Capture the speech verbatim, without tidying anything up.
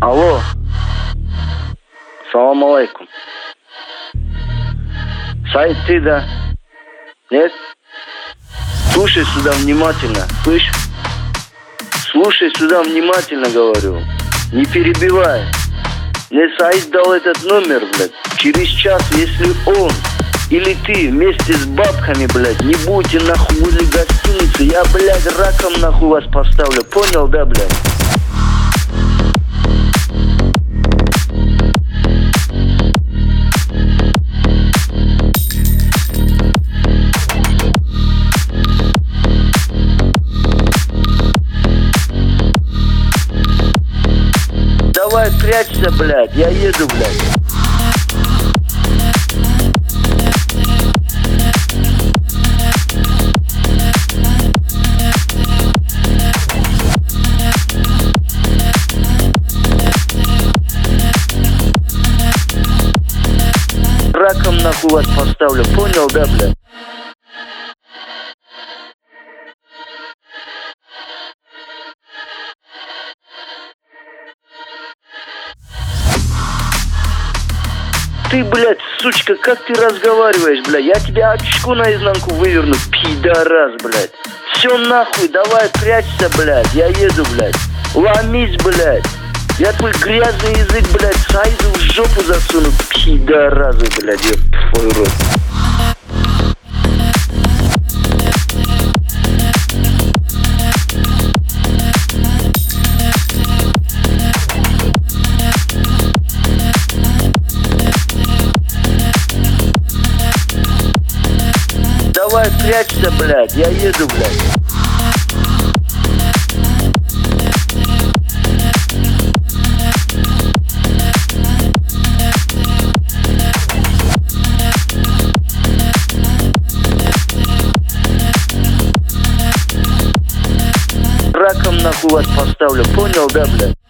Алло. Салам алейкум. Саид, ты, да? Нет? Слушай сюда внимательно, слышь? Слушай сюда внимательно, говорю. Не перебивай. Мне Саид дал этот номер, блядь. Через час, если он или ты вместе с бабками, блядь, не будете нахуй возле гостиницы, я, блядь, раком нахуй вас поставлю. Понял, да, блядь? Давай, прячься, блядь, я еду, блядь. Раком нахуй вас поставлю, понял, да, блядь? Ты, блядь, сучка, как ты разговариваешь, блядь? Я тебя очку наизнанку выверну, пидорас, блядь. Все нахуй, давай прячься, блядь, я еду, блядь. Ломись, блядь. Я твой грязный язык, блядь, Саиду в жопу засуну, пидоразы, блядь, ёб твой рот. Давай прячься, блядь, я еду, блядь. Раком нахуй вас поставлю, понял, да, блядь?